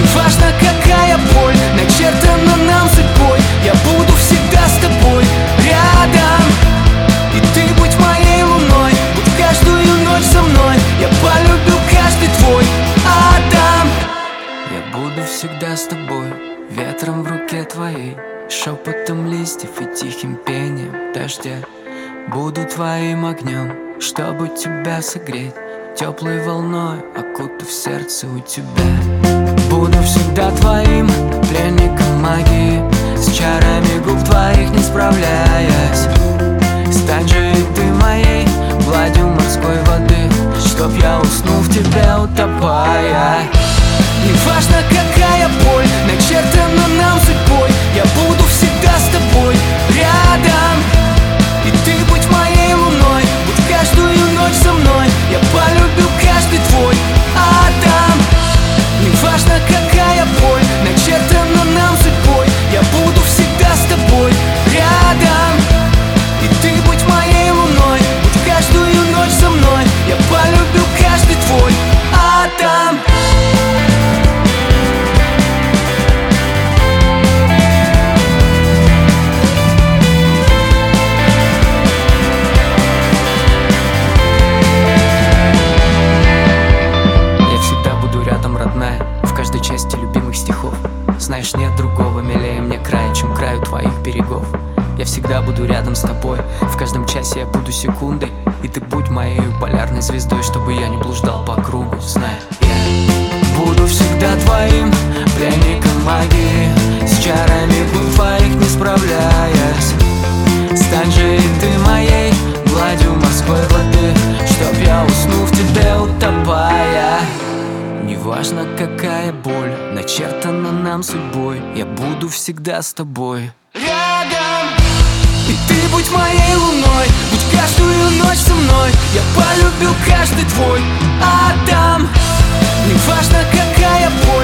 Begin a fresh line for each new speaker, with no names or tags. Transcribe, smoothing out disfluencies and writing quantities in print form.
важно, какая боль начертана нам судьбой, я буду всегда с тобой рядом. И ты будь моей луной, будь каждую ночь со мной, я полюбил каждый твой атом. Я буду всегда с тобой, ветром в руке твоей, шепотом листьев и тихим пением дождя. Буду твоим огнем, чтобы тебя согреть, теплой волной окутав сердце у тебя. Буду всегда твоим пленником магии, с чарами губ твоих не справляясь. Стань же и ты моей гладью морской воды, чтоб я уснул в тебе утопая. Не важно, какая боль начертана нам судьбой, я буду всегда с тобой рядом. И ты будь моей луной, будь каждую ночь со мной, я полюбил каждый твой атом. Не важно, какая боль начертана нам судьбой, я буду всегда с тобой рядом. И ты будь моей луной, будь каждую ночь со мной, я полюбил каждый твой атом. Части любимых стихов. Знаешь, нет другого милее мне края, чем краю твоих берегов. Я всегда буду рядом с тобой, в каждом часе я буду секундой, и ты будь моей полярной звездой, чтобы я не блуждал по кругу. Знай, я буду всегда твоим пленником магии, с чарами губ твоих не справляясь. Стань же и ты моей гладью морской воды, чтоб я уснул в тебе утопая. Неважно, какая боль начертана нам судьбой, я буду всегда с тобой рядом. И ты будь моей луной, будь каждую ночь со мной, я полюбил каждый твой атом. Неважно, какая боль